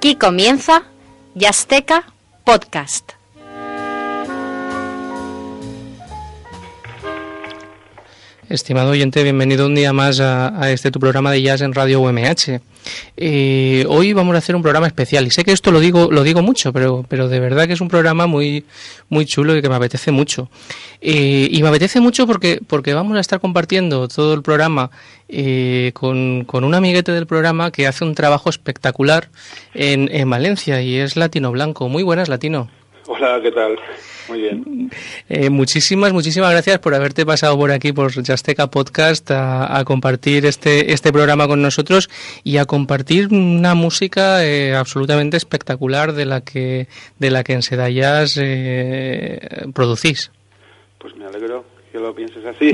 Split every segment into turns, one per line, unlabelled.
Aquí comienza Jazzteca Podcast.
Estimado oyente, bienvenido un día más a este tu programa de jazz en Radio UMH. Hoy vamos a hacer un programa especial y sé que esto lo digo mucho, pero de verdad que es un programa muy chulo y que me apetece mucho. Y me apetece mucho porque vamos a estar compartiendo todo el programa con un amiguete del programa que hace un trabajo espectacular en Valencia y es Latino Blanco. Muy buenas, Latino.
Hola, ¿qué tal? Muy bien.
Muchísimas gracias por haberte pasado por aquí, por Jazzteca Podcast, a compartir este programa con nosotros y a compartir una música absolutamente espectacular de la que en Seda Jazz producís.
Pues me alegro que lo pienses así.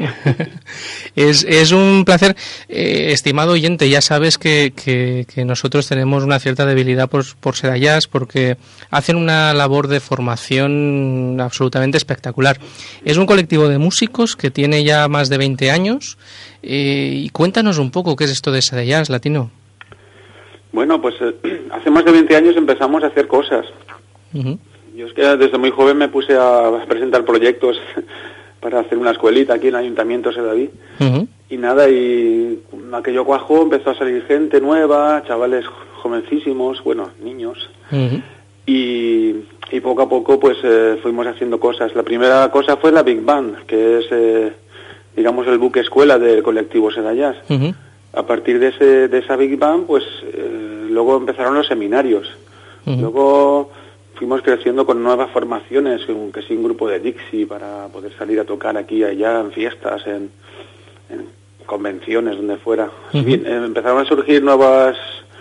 Es un placer, estimado oyente. Ya sabes que nosotros tenemos una cierta debilidad por Seda Jazz porque hacen una labor de formación absolutamente espectacular. Es un colectivo de músicos que tiene ya más de 20 años y cuéntanos un poco qué es esto de Seda Jazz, Latino.
Bueno, pues hace más de 20 años empezamos a hacer cosas. Uh-huh. Yo es que desde muy joven me puse a presentar proyectos para hacer una escuelita aquí en el Ayuntamiento Sedaví. Uh-huh. Y nada, y aquello cuajo, empezó a salir gente nueva, chavales jovencísimos, bueno, niños. Uh-huh. Y poco a poco pues fuimos haciendo cosas. La primera cosa fue la Big Band, que es, digamos, el buque escuela del colectivo Seda Jazz. Uh-huh. A partir de esa Big Band, pues luego empezaron los seminarios. Uh-huh. Luego fuimos creciendo con nuevas formaciones, que sí, un grupo de Dixie para poder salir a tocar aquí y allá, en fiestas, en convenciones, donde fuera. Uh-huh. Bien, empezaron a surgir nuevos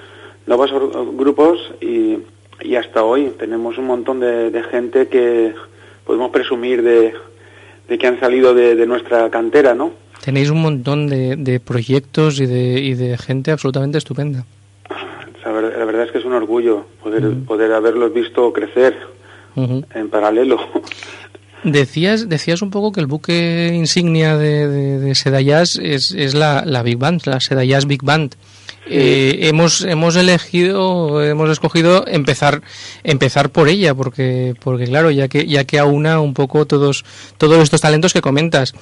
grupos y hasta hoy tenemos un montón de gente que podemos presumir de que han salido de nuestra cantera, ¿no?
Tenéis un montón de proyectos y de gente absolutamente estupenda.
La verdad es que es un orgullo poder haberlos visto crecer en paralelo.
Decías un poco que el buque insignia de Seda Jazz es la Big Band, la Seda Jazz Big Band. Sí. Hemos escogido empezar por ella porque claro, ya que aúna un poco todos estos talentos que comentas.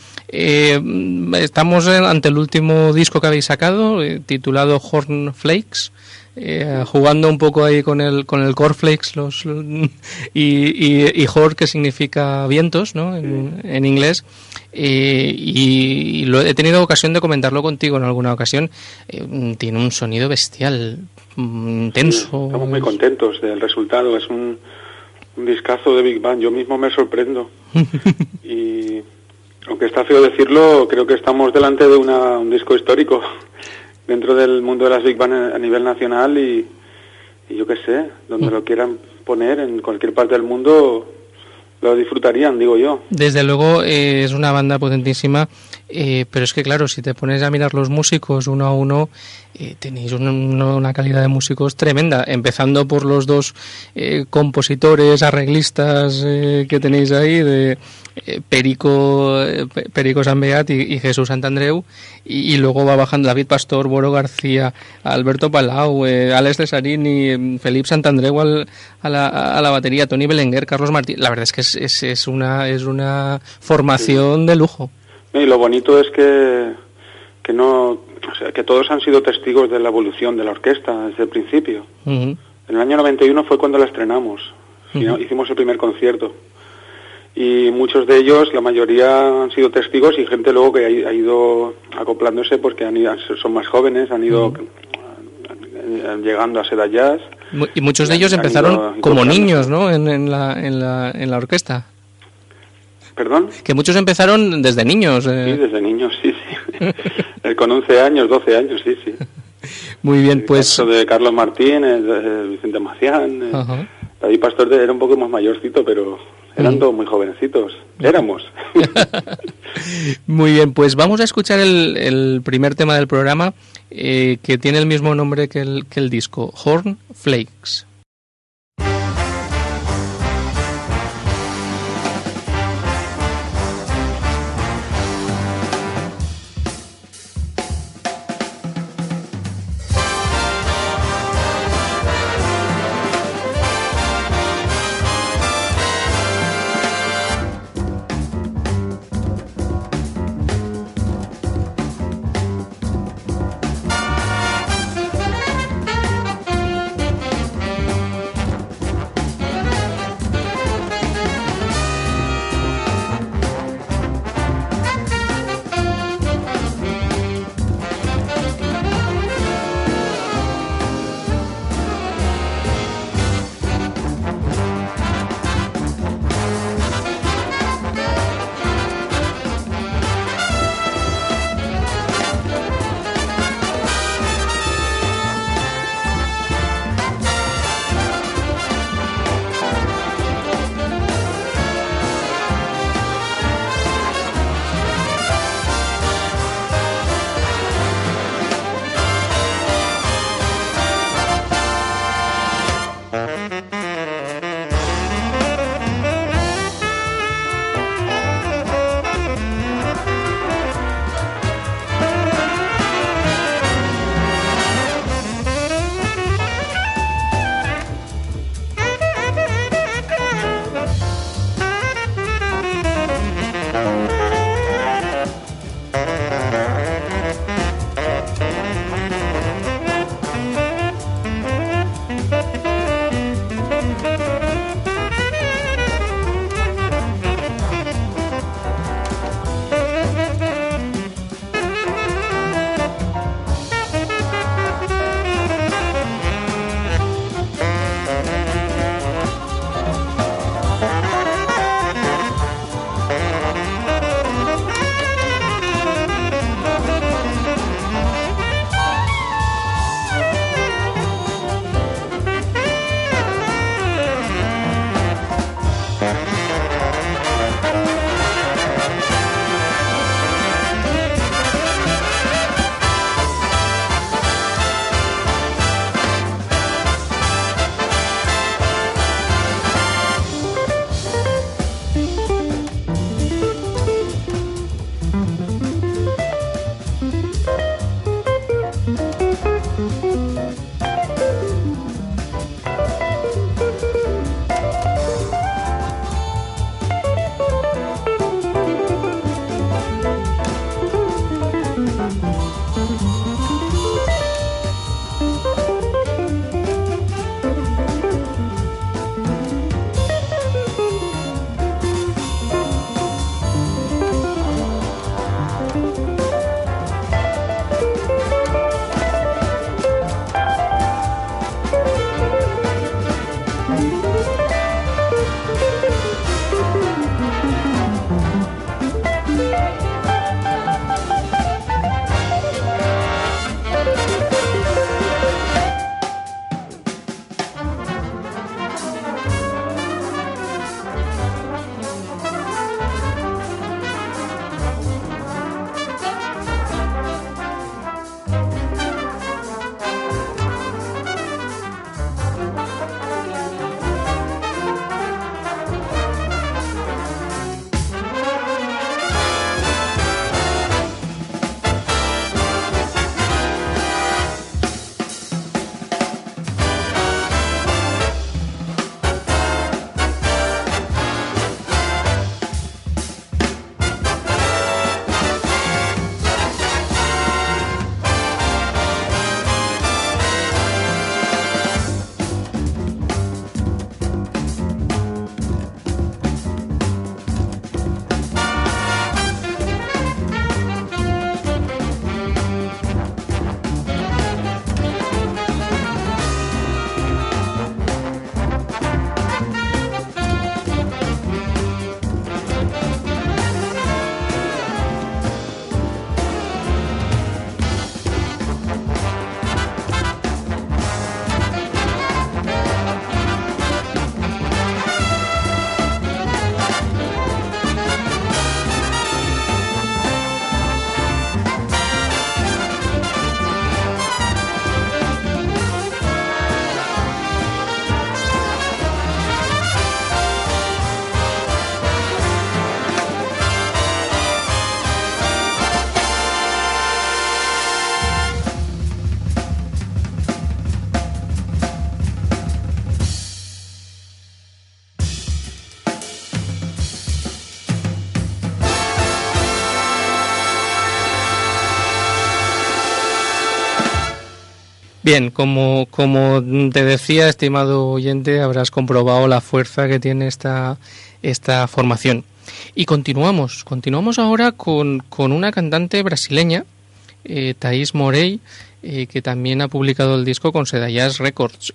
Estamos ante el último disco que habéis sacado, titulado Horn Flakes. Jugando un poco ahí con el cornflakes y hor, que significa vientos, ¿no? En inglés, y he tenido ocasión de comentarlo contigo en alguna ocasión. Tiene un sonido bestial, intenso.
Sí, estamos muy contentos del resultado. Es un discazo de Big Band. Yo mismo me sorprendo. Y aunque está feo decirlo, creo que estamos delante de un disco histórico dentro del mundo de las Big Band a nivel nacional y yo qué sé, donde lo quieran poner en cualquier parte del mundo lo disfrutarían, digo yo.
Desde luego es una banda potentísima, pero es que claro, si te pones a mirar los músicos uno a uno, tenéis una calidad de músicos tremenda, empezando por los dos compositores, arreglistas que tenéis ahí, de Perico Sanbeat y Jesús Santandreu, y luego va bajando David Pastor, Boro García, Alberto Palau, Alex Cesarini, Felip Santandreu a la batería, Toni Belenguer, Carlos Martín. La verdad es que es una formación de lujo.
Y lo bonito es que no, o sea, que todos han sido testigos de la evolución de la orquesta desde el principio. Uh-huh. En el año 91 fue cuando la estrenamos. Uh-huh. Hicimos el primer concierto. Y muchos de ellos, la mayoría, han sido testigos y gente luego que ha ido acoplándose porque son más jóvenes, han ido llegando a Seda Jazz.
Y muchos de ellos empezaron como niños, ¿no? En la orquesta.
¿Perdón?
Que muchos empezaron desde niños.
Sí, desde niños, sí. Con 11 años, 12 años, sí.
Muy bien, pues...
El caso de Carlos Martín, Vicente Macián,
uh-huh.
David Pastor era un poco más mayorcito, pero eran todos muy jovencitos. Éramos.
Muy bien, pues vamos a escuchar el primer tema del programa, que tiene el mismo nombre que el disco, Horn Flakes. Bien, como te decía, estimado oyente, habrás comprobado la fuerza que tiene esta formación. Y continuamos ahora con una cantante brasileña, Thaís Morey, que también ha publicado el disco con Sedayas Records.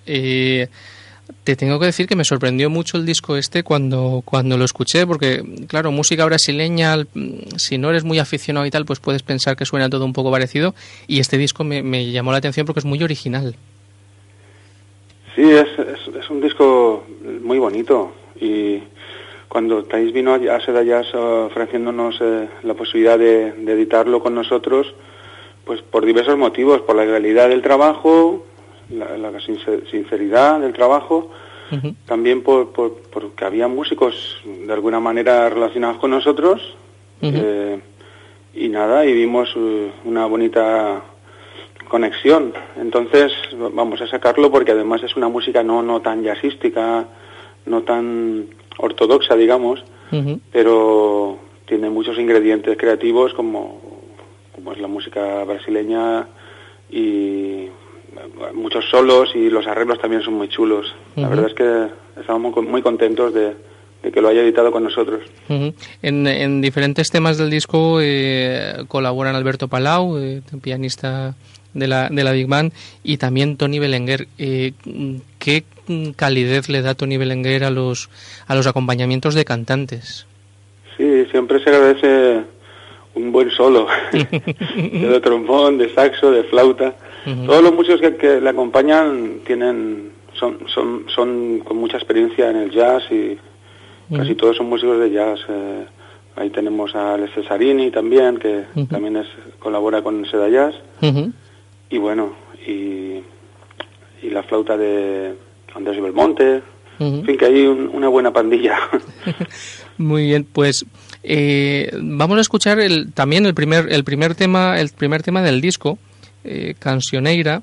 Te tengo que decir que me sorprendió mucho el disco cuando lo escuché, porque claro, música brasileña, si no eres muy aficionado y tal, pues puedes pensar que suena todo un poco parecido, y este disco me llamó la atención porque es muy original.
Sí, es un disco muy bonito, y cuando Thaís vino a Sedayas ofreciéndonos la posibilidad de editarlo con nosotros, pues por diversos motivos, por la calidad del trabajo, la sinceridad del trabajo, uh-huh. También porque había músicos de alguna manera relacionados con nosotros, uh-huh. Y vimos una bonita conexión. Entonces vamos a sacarlo porque además es una música no tan jazzística, no tan ortodoxa, digamos, uh-huh. Pero tiene ingredientes creativos como es la música brasileña, y muchos solos, y los arreglos también son muy chulos. La verdad es que estamos muy contentos de que lo haya editado con nosotros.
En diferentes temas del disco colaboran Alberto Palau, pianista de la Big Band, y también Toni Belenguer. ¿Qué calidez le da Toni Belenguer a los acompañamientos de cantantes?
Sí, siempre se agradece un buen solo de trombón, de saxo, de flauta. Todos los músicos que le acompañan son con mucha experiencia en el jazz, y casi todos son músicos de jazz. Ahí tenemos a Les Cesarini también, que también colabora con Seda Jazz. Y bueno, y la flauta de Andrés Belmonte. En fin, que hay una buena pandilla.
Muy bien, pues vamos a escuchar también el primer tema del disco, Cancioneira,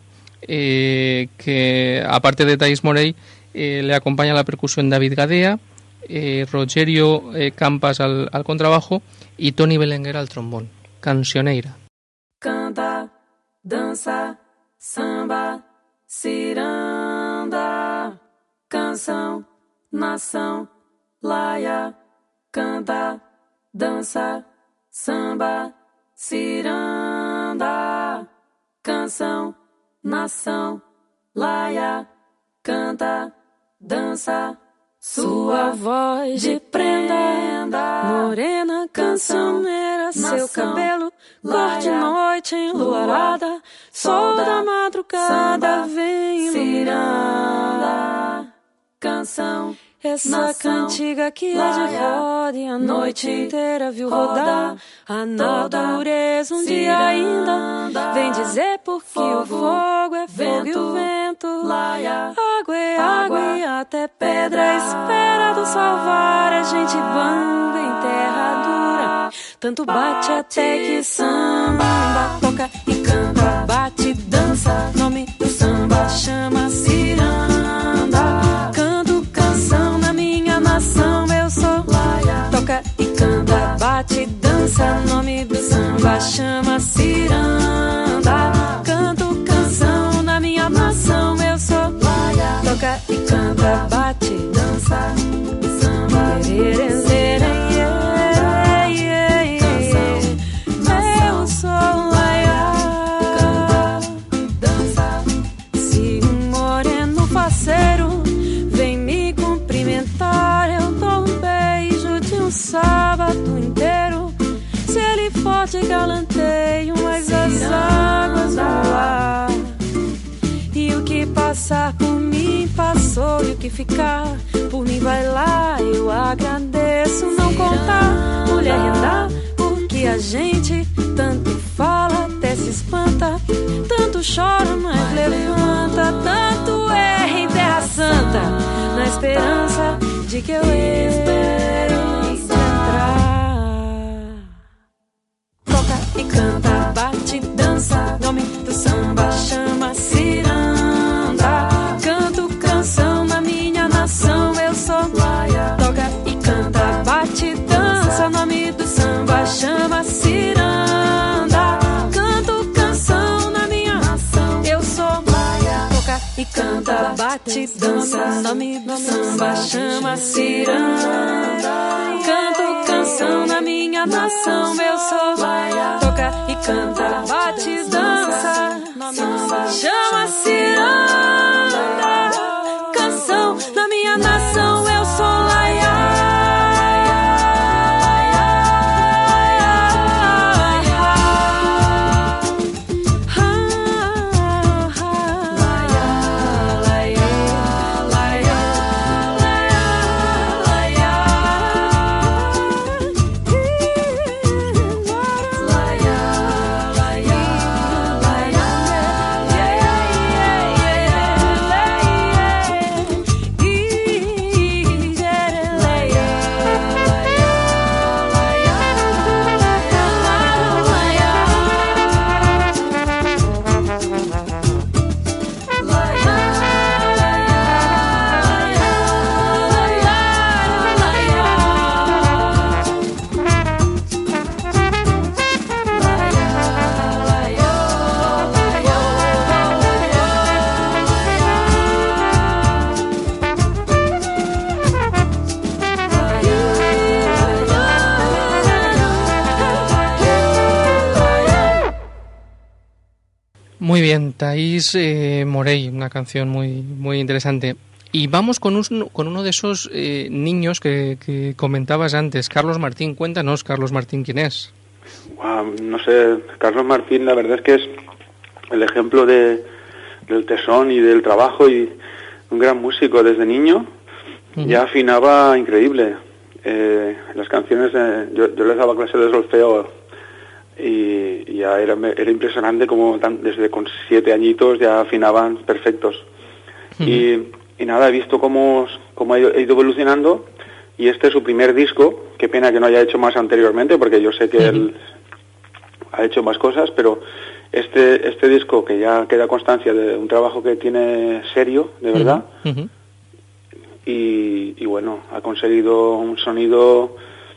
que aparte de Thais Morey le acompaña la percusión David Gadea, Rogerio Campas al contrabajo y Toni Belenguer al trombón. Cancioneira.
Canta, dança, samba, ciranda, canção, nação, laia, canta, dança, samba, ciranda, canção, nação, laia, canta, dança, sua voz de prenda, morena cancioneira, seu cabelo cor de noite enluarada, sol da madrugada vem iluminar, canção, essa cantiga que é de roda e a noite inteira viu rodar a natureza um dia ainda vem dizer porque o fogo é fogo e o vento, água é água e até pedra espera do salvar a gente bamba em terra dura, tanto bate até que samba toca e canta, bate, dança, nome do samba chama ciranda, canto canção na minha nação, eu sou toca e canta, bate, dança, nome do samba chama ciranda, canto canção na minha nação, eu sou toca e canta, bate, dança, samba, eu sou dança. Se um moreno faceiro vem me cumprimentar, eu dou um beijo de um sábado inteiro. Se ele forte galanteio, mas as águas vão lá. E o que passar por mim passou, e o que ficar por mim vai lá. Eu agradeço não contar, mulher rendar, porque a gente tanto fala, até se espanta, tanto chora, mas levanta, tanto erra em terra santa, na esperança de que eu espero entrar. Toca e canta, bate, dança, nome do samba chama ciranda, canto canção na minha nação, eu sou toca e canta, bate, dança, nome do samba chama ciranda, canto canção na minha nação, eu sou toca e canta, bate, dança, nome do samba chama ciranda, canto canção na minha nação, eu sou toca e canta, bate, dança, chama ciranda, canção na minha nação, eu sou
Muy bien, Thais Morey, una canción muy, muy interesante. Y vamos con uno de esos niños que comentabas antes, Carlos Martín. Cuéntanos, Carlos Martín, ¿quién es?
Wow, no sé, Carlos Martín la verdad es que es el ejemplo del tesón y del trabajo, y un gran músico desde niño. Ya afinaba increíble. Las canciones, yo les daba clases de solfeo y ya era impresionante como desde con 7 añitos ya afinaban perfectos. Y nada, he visto cómo ha ido evolucionando, y este es su primer disco. Qué pena que no haya hecho más anteriormente, porque yo sé que él ha hecho más cosas, pero este disco, que ya queda constancia de un trabajo que tiene serio, de verdad, y bueno, ha conseguido un sonido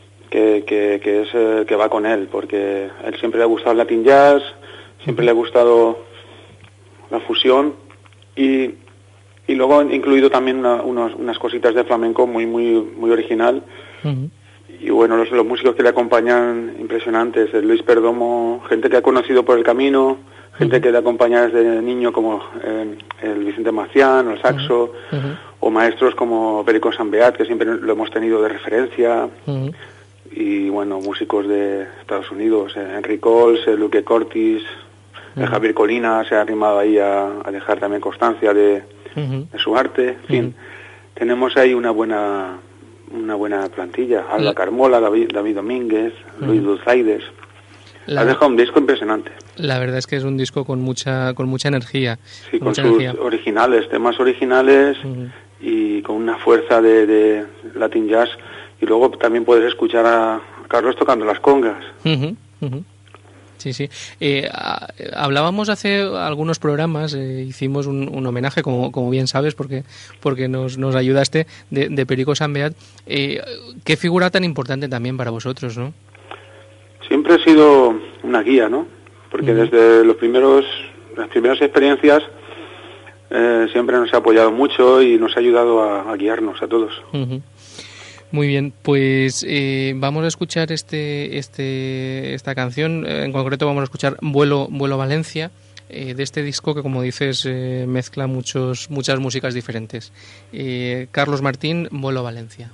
que va con él, porque a él siempre le ha gustado el Latin Jazz, siempre le ha gustado la fusión, y luego ha incluido también unas cositas de flamenco muy original. Y bueno, los músicos que le acompañan, impresionantes. Luis Perdomo, gente que ha conocido por el camino, gente que le acompaña desde niño, como el Vicente Macián, el saxo, o maestros como Perico Sambeat, que siempre lo hemos tenido de referencia. Y bueno, músicos de Estados Unidos, Henry Coles, Luque Cortis, Javier Colina se ha animado ahí a dejar también constancia de su arte. En fin, tenemos ahí una buena plantilla. Alba Carmola, David Domínguez, Luis Dulzaides. Ha dejado un disco impresionante.
La verdad es que es un disco con mucha energía.
Sí, con sus temas originales, y con una fuerza de Latin Jazz. Y luego también puedes escuchar a Carlos tocando las congas.
Sí. Hablábamos hace algunos programas, hicimos un homenaje, como bien sabes, porque nos ayudaste, de Perico Sambeat. Qué figura tan importante también para vosotros, ¿no?
Siempre ha sido una guía, ¿no? Porque desde las primeras experiencias siempre nos ha apoyado mucho y nos ha ayudado a guiarnos a todos.
Muy bien, pues vamos a escuchar esta canción. En concreto vamos a escuchar Vuelo Valencia, de este disco que, como dices, mezcla muchas músicas diferentes. Carlos Martín, Vuelo Valencia.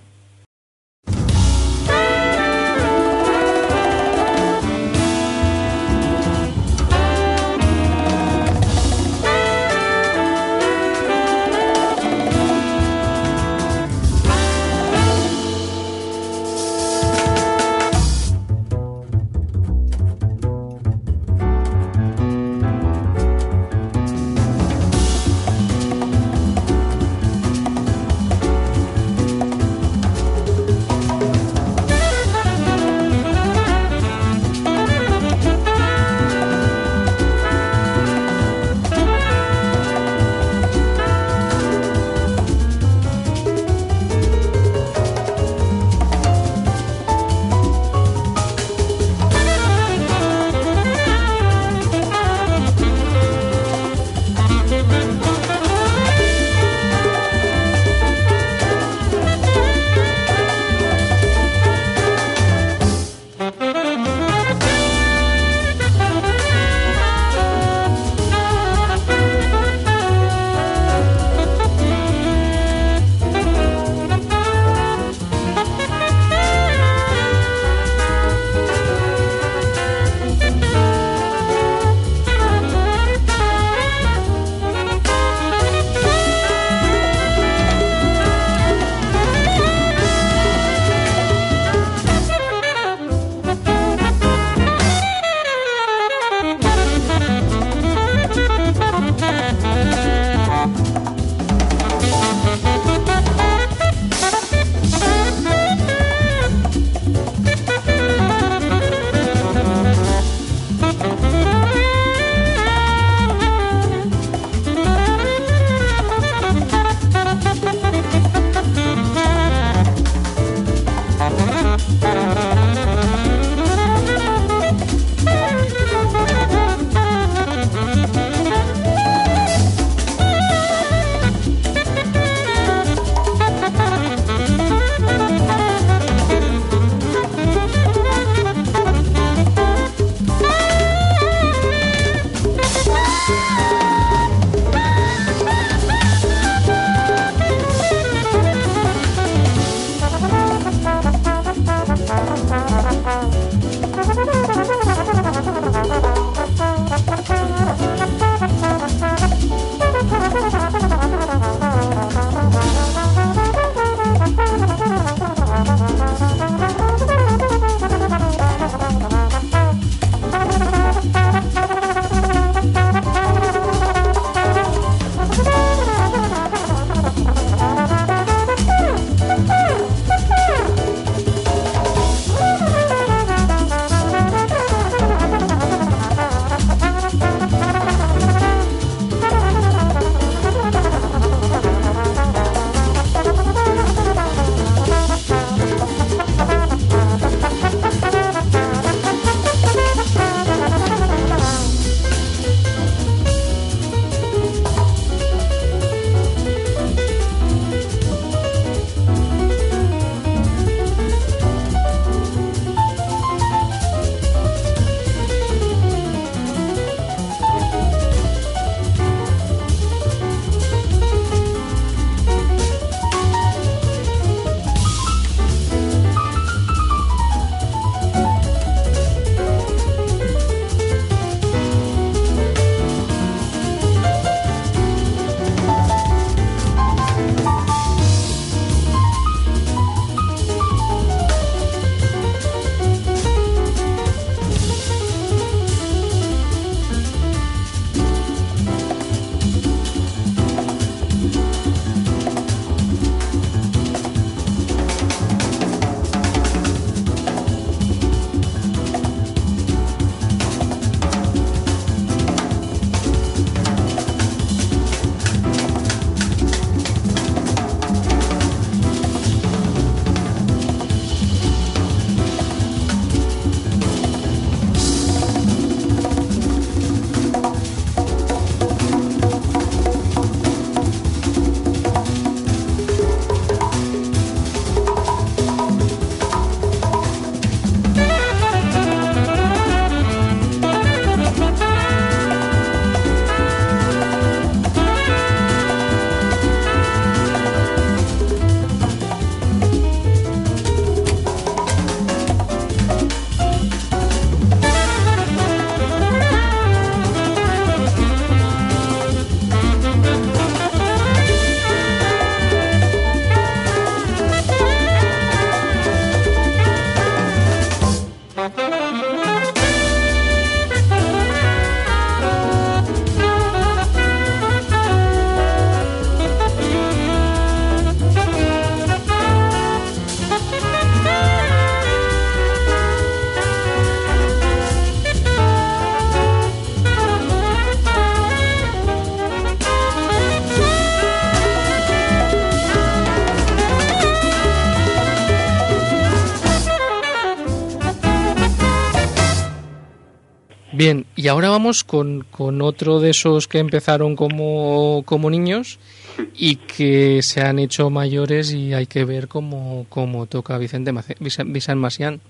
Bien, y ahora vamos con otro de esos que empezaron como niños y que se han hecho mayores, y hay que ver cómo toca Vicent Macián.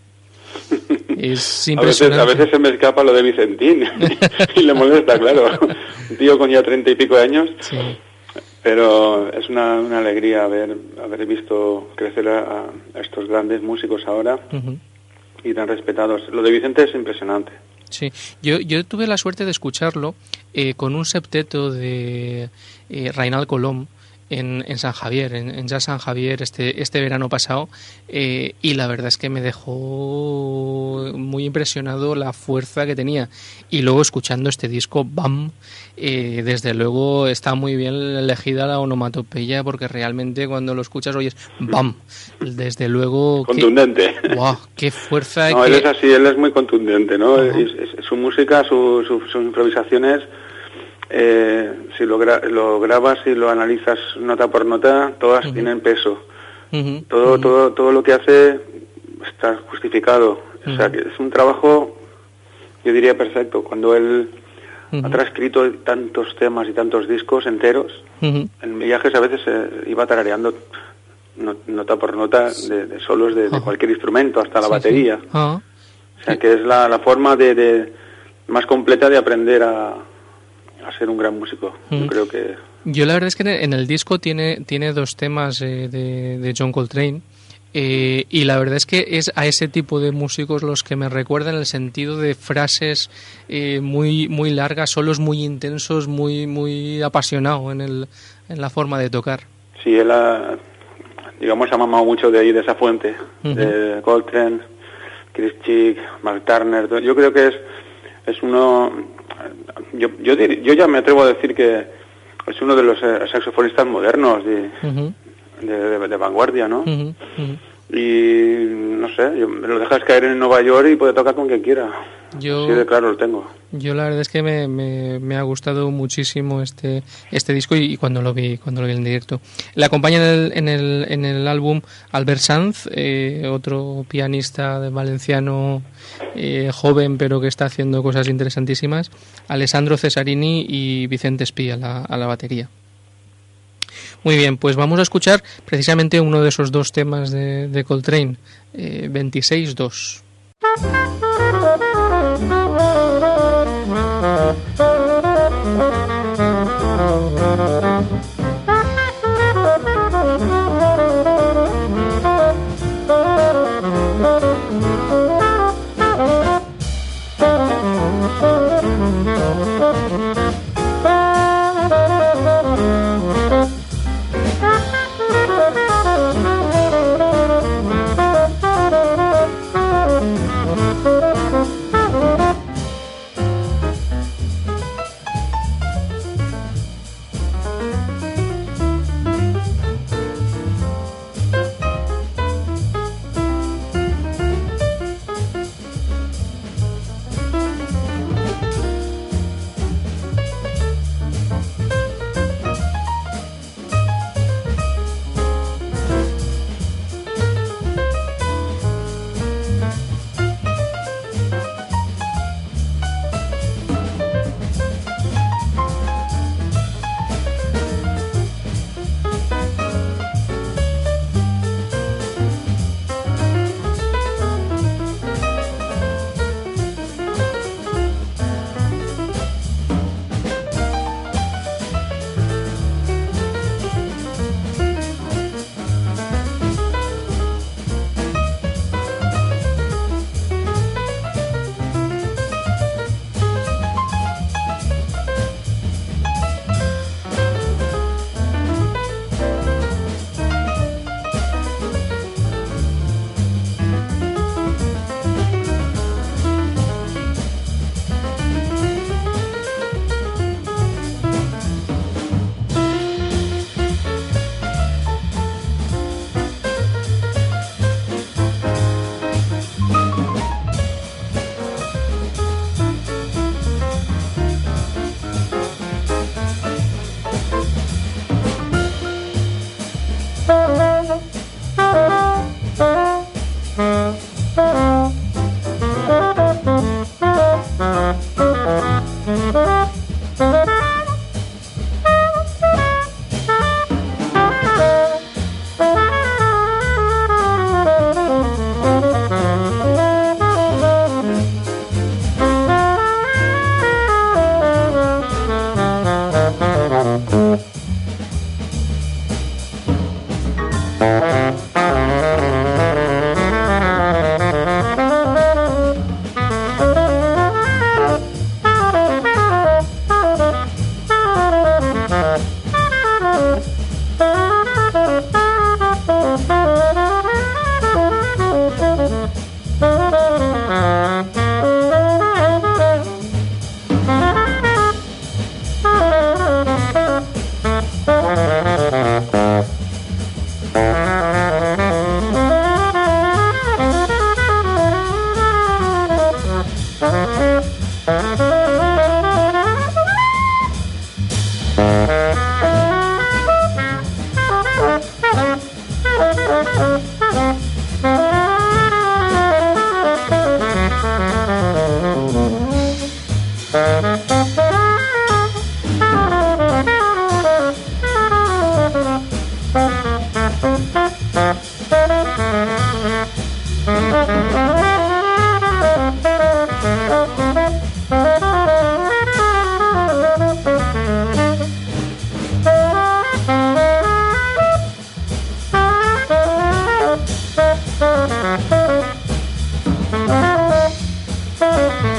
Es impresionante.
A veces se me escapa lo de Vicentín y le molesta, claro. Un tío con ya 30 y pico de años.
Sí.
Pero es una alegría haber visto crecer a estos grandes músicos ahora, uh-huh, y tan respetados. Lo de Vicente es impresionante.
Sí, yo tuve la suerte de escucharlo con un septeto de Reinald Colom en San Javier, en Jazz San Javier este verano pasado, y la verdad es que me dejó muy impresionado la fuerza que tenía. Y luego escuchando este disco, ¡bam!, desde luego está muy bien elegida la onomatopeya, porque realmente cuando lo escuchas oyes ¡bam!, desde luego.
Contundente.
¡Wow!, qué fuerza.
No, él es así, él es muy contundente, ¿no? Uh-huh. Su música, sus improvisaciones, si lo grabas y lo analizas nota por nota, todas, uh-huh, tienen peso. Uh-huh. Todo lo que hace está justificado. Uh-huh. O sea, que es un trabajo, yo diría, perfecto. Cuando él, uh-huh, ha transcrito tantos temas y tantos discos enteros, uh-huh, en viajes a veces iba tarareando nota por nota de solos de cualquier instrumento, hasta la batería. Sí. Uh-huh. O sea, que es la forma de más completa de aprender a ser un gran músico. Yo creo que...
Yo la verdad es que en el disco tiene dos temas de John Coltrane, y la verdad es que es a ese tipo de músicos los que me recuerdan, en el sentido de frases muy muy largas, solos muy intensos, muy apasionado en la forma de tocar.
Sí, él ha mamado mucho de ahí, de esa fuente, uh-huh, de Coltrane, Chris Chick, Mark Turner. Yo creo que es uno, yo ya me atrevo a decir que es uno de los saxofonistas modernos uh-huh, de vanguardia, ¿no? Uh-huh, uh-huh. Y no sé, lo dejas caer en Nueva York y puede tocar con quien quiera. Sí, de claro lo tengo.
Yo la verdad es que me ha gustado muchísimo este disco, y cuando lo vi en directo. Le acompaña en el álbum Albert Sanz, otro pianista valenciano, joven, pero que está haciendo cosas interesantísimas, Alessandro Cesarini y Vicente Espí a la batería. Muy bien, pues vamos a escuchar precisamente uno de esos dos temas de Coltrane, 26-2.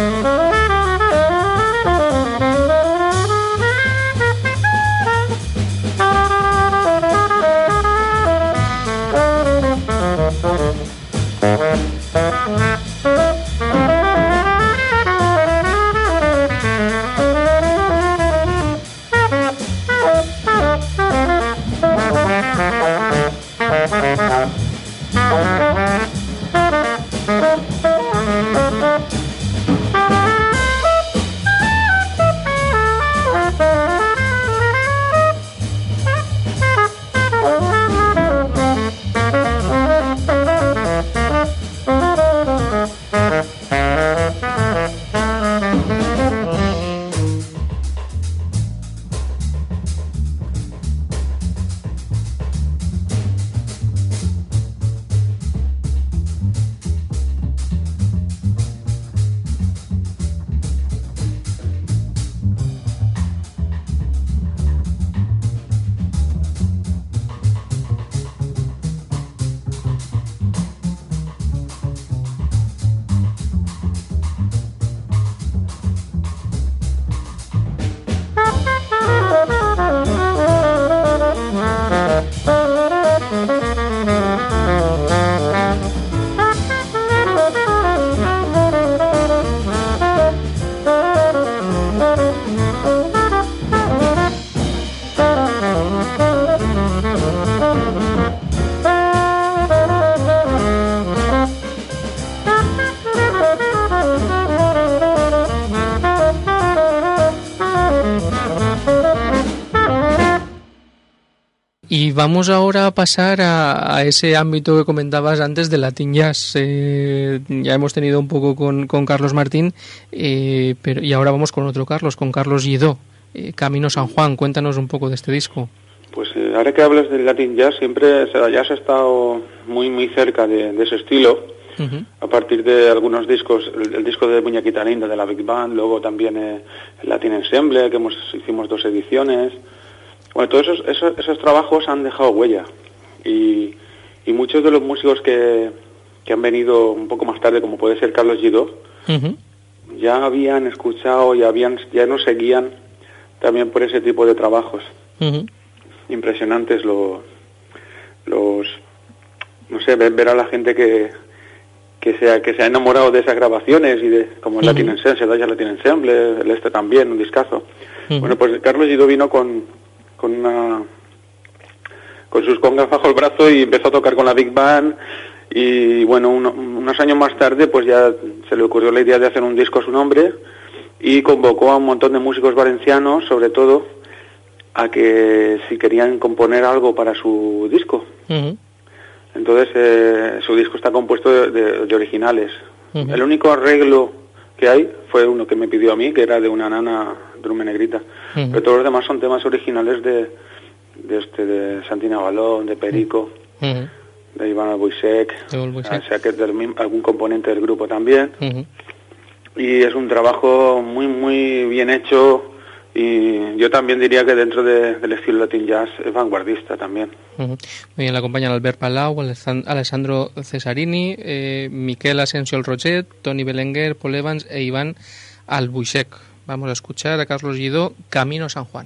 Y vamos ahora a pasar a ese ámbito que comentabas antes de Latin Jazz. Ya hemos tenido un poco con Carlos Martín, y ahora vamos con otro Carlos, con Carlos Lledó, Camino San Juan. Cuéntanos un poco de este disco.
Pues ahora que hablas del Latin Jazz, siempre Jazz ha estado muy cerca de ese estilo, a partir de algunos discos, el disco de Muñequita Linda de la Big Band, luego también el Latin Ensemble, que hicimos 2 ediciones. Bueno, todos esos trabajos han dejado huella, y muchos de los músicos que han venido un poco más tarde, como puede ser Carlos Lledó, ya habían escuchado, ya nos seguían también por ese tipo de trabajos. Impresionantes los no sé, ver a la gente que se ha enamorado de esas grabaciones, y de como el Latin Ensemble, el Latin Ensemble, el este también, un discazo. Bueno, pues Carlos Lledó vino con sus congas bajo el brazo y empezó a tocar con la Big Band, y bueno, unos años más tarde pues ya se le ocurrió la idea de hacer un disco a su nombre, y convocó a un montón de músicos valencianos, sobre todo, a que si querían componer algo para su disco. Entonces su disco está compuesto de originales. El único arreglo que hay fue uno que me pidió a mí, que era de una nana Drume Negrita, pero todos los demás son temas originales de Santina Balón, de Perico, de Iván Albuisek, o sea que es algún componente del grupo también. Y es un trabajo muy bien hecho, y yo también diría que dentro del estilo Latin Jazz es vanguardista también.
Muy bien, le acompañan Albert Palau, Alessandro Cesarini, Miquel Asensio El Roget, Toni Belenguer, Paul Evans e Iván Albuisek. Vamos a escuchar a Carlos Lledó, Camino San Juan.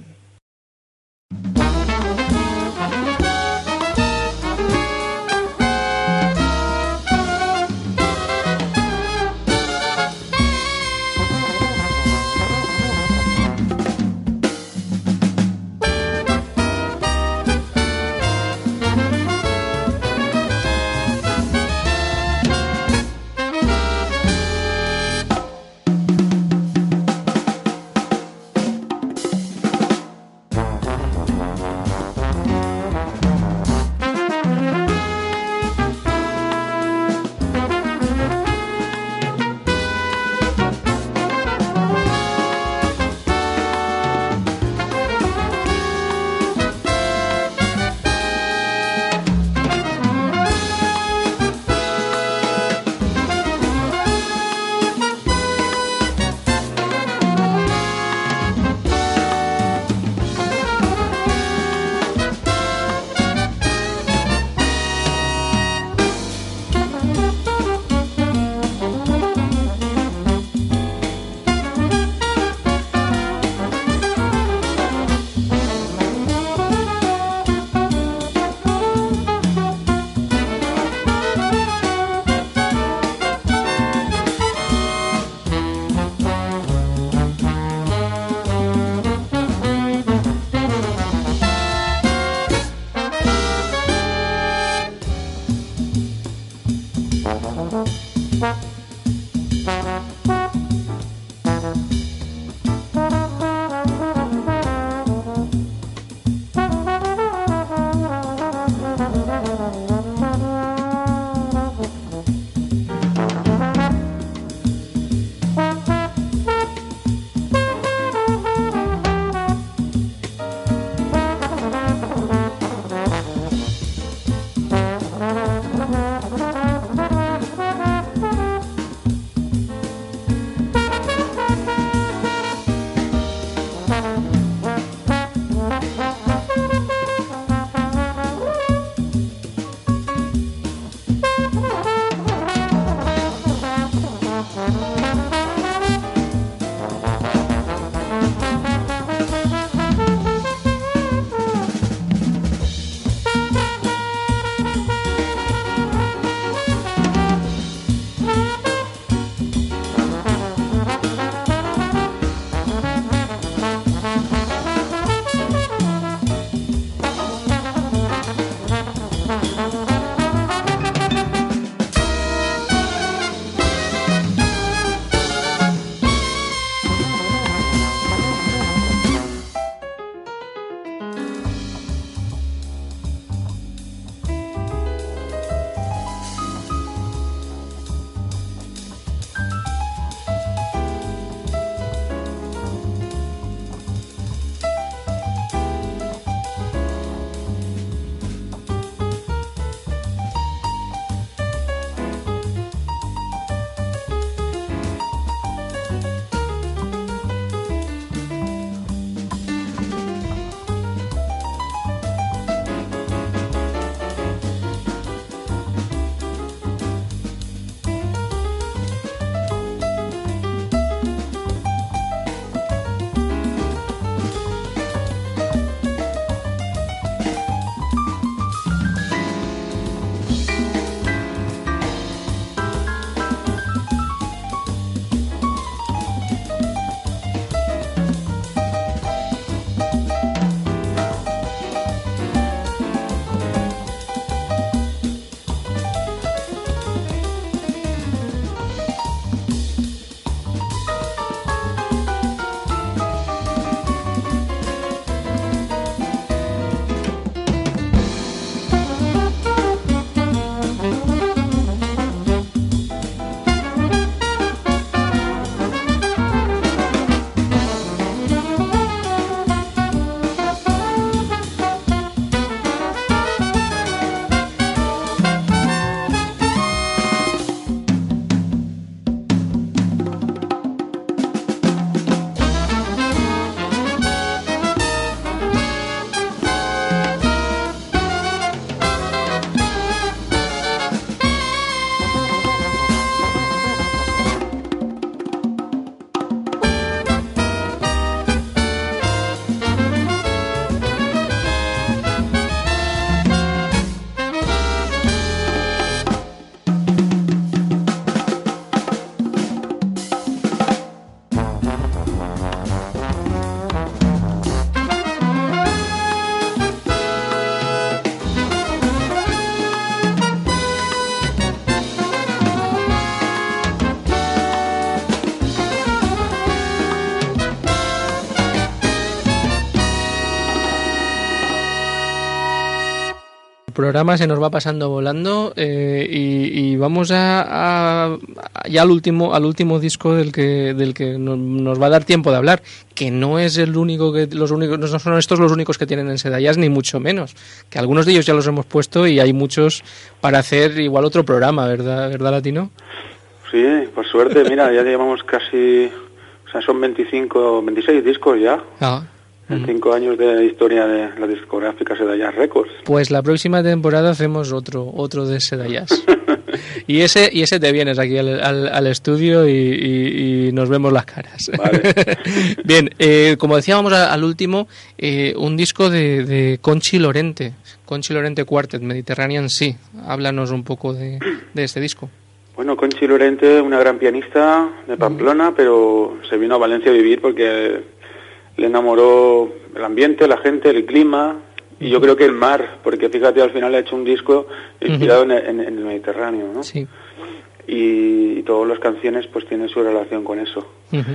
programa se nos va pasando volando y vamos ya al último disco del que nos va a dar tiempo de hablar, que no es el único no son estos los únicos que tienen en Sedayas, ni mucho menos, que algunos de ellos ya los hemos puesto y hay muchos para hacer igual otro programa, ¿verdad Latino?
Sí, por suerte, mira, ya llevamos casi, o sea, son 26 discos ya. En 5 años de historia de la discográfica Sedayas Records.
Pues la próxima temporada hacemos otro de Sedayas. y ese te vienes aquí al estudio y nos vemos las caras.
Vale.
Bien, como decíamos al último, un disco de Conchi Lorente Quartet, Mediterranean Sea. Háblanos un poco de este disco.
Bueno, Conchi Lorente, una gran pianista de Pamplona, pero se vino a Valencia a vivir porque le enamoró el ambiente, la gente, el clima y yo creo que el mar, porque fíjate, al final ha hecho un disco inspirado en el Mediterráneo, ¿no?
Sí.
Y todas las canciones pues tienen su relación con eso.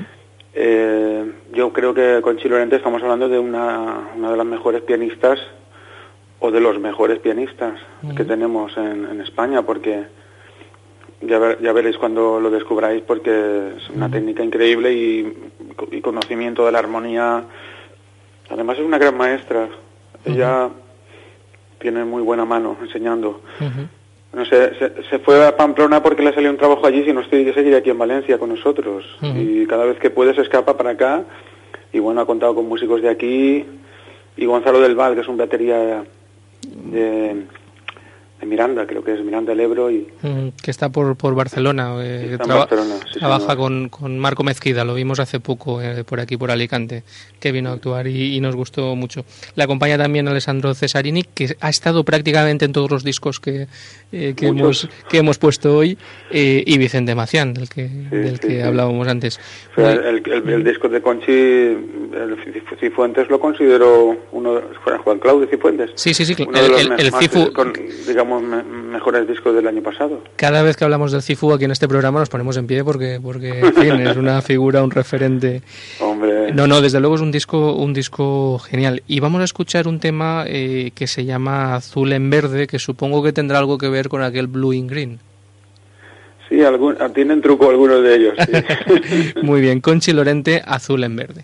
Yo creo que con Conchi Lorente estamos hablando de una de las mejores pianistas o de los mejores pianistas que tenemos en España, porque ya veréis cuando lo descubráis, porque es una técnica increíble y conocimiento de la armonía. Además es una gran maestra. Ella tiene muy buena mano enseñando. No sé, se fue a Pamplona porque le salió un trabajo allí, si no seguiría aquí en Valencia con nosotros. Y cada vez que puede se escapa para acá. Y bueno, ha contado con músicos de aquí. Y Gonzalo del Val, que es un batería de Miranda, creo que es Miranda del Ebro y
que está por Barcelona, trabaja con Marco Mezquida, lo vimos hace poco por aquí por Alicante, que vino a actuar y nos gustó mucho. Le acompaña también Alessandro Cesarini, que ha estado prácticamente en todos los discos que hemos puesto hoy, y Vicente Macián, del que hablábamos antes.
O sea, el disco de Conchi, el Cifuentes lo considero Juan Claudio Cifuentes.
Sí.
Uno de los Cifu, digamos, mejores discos del año pasado.
Cada vez que hablamos del Cifu aquí en este programa nos ponemos en pie porque en fin, es una figura, un referente.
Hombre.
No, desde luego es un disco genial. Y vamos a escuchar un tema que se llama Azul en Verde, que supongo que tendrá algo que ver con aquel Blue in Green.
Sí, tienen truco algunos de ellos. Sí.
Muy bien, Conchi Lorente, Azul en Verde.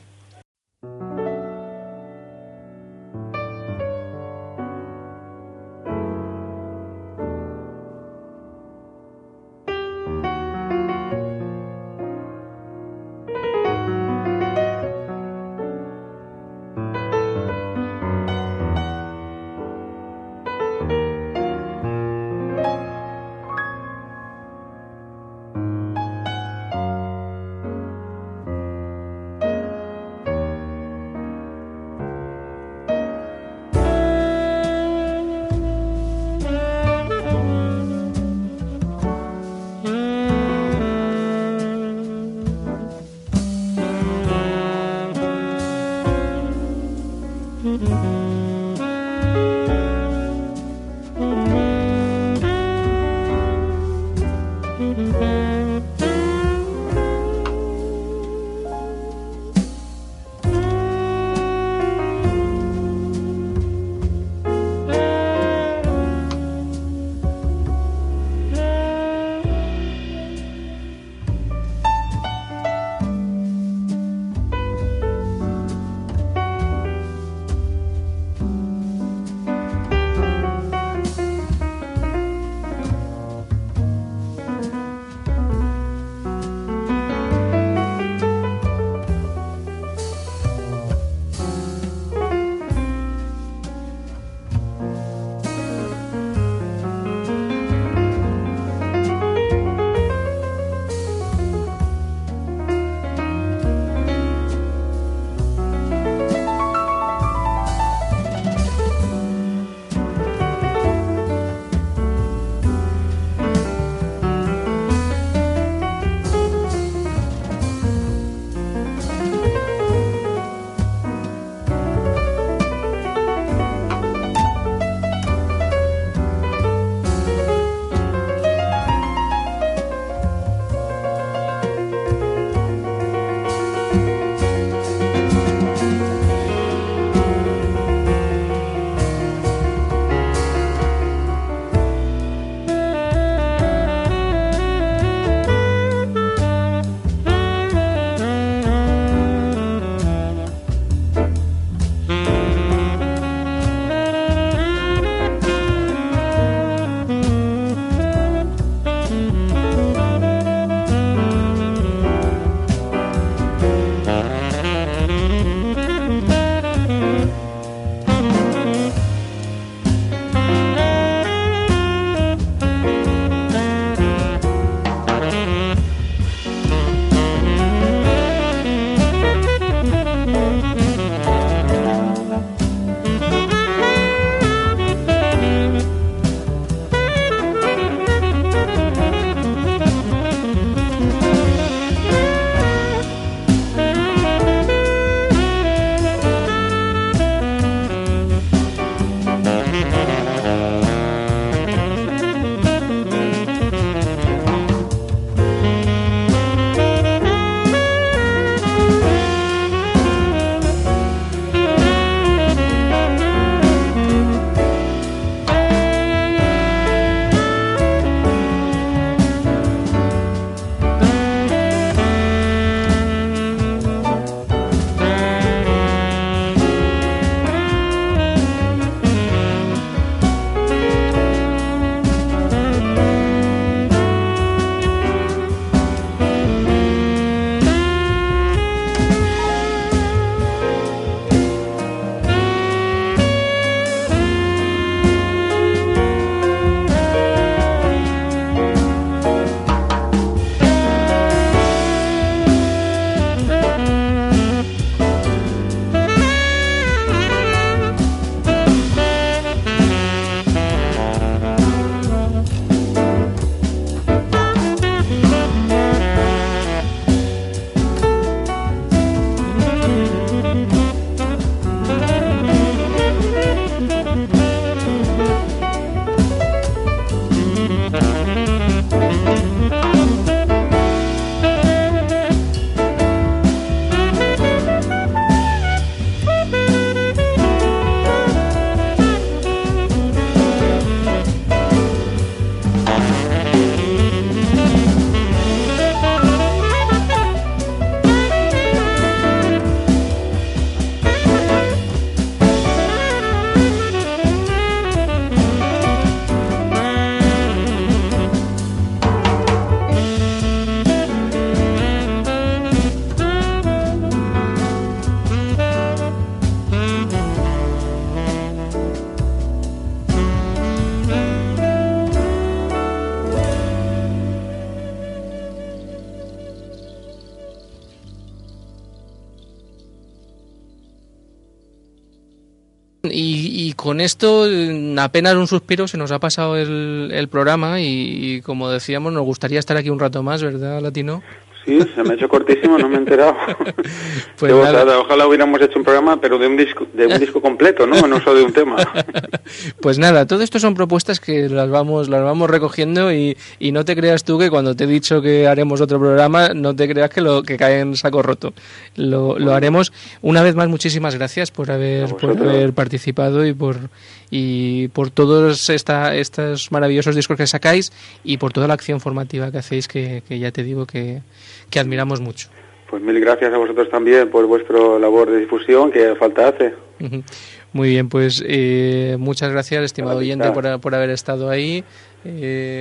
con esto, apenas un suspiro, se nos ha pasado el programa y como decíamos, nos gustaría estar aquí un rato más, ¿verdad, Latino?
Sí, se me ha hecho cortísimo, no me he enterado.
Pues
ojalá hubiéramos hecho un programa, pero de un disco completo, no solo de un tema.
Pues nada, todo esto son propuestas que las vamos recogiendo y no te creas tú que cuando te he dicho que haremos otro programa, no te creas que cae en saco roto. Lo haremos. Una vez más, muchísimas gracias por haber participado y por todos estos maravillosos discos que sacáis y por toda la acción formativa que hacéis, que ya te digo que admiramos mucho.
Pues mil gracias a vosotros también por vuestra labor de difusión, que falta hace.
Muy bien, pues muchas gracias, estimado oyente, por haber estado ahí.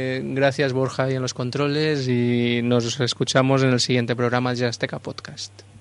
Gracias, Borja, ahí en los controles, y nos escuchamos en el siguiente programa de Azteca Podcast.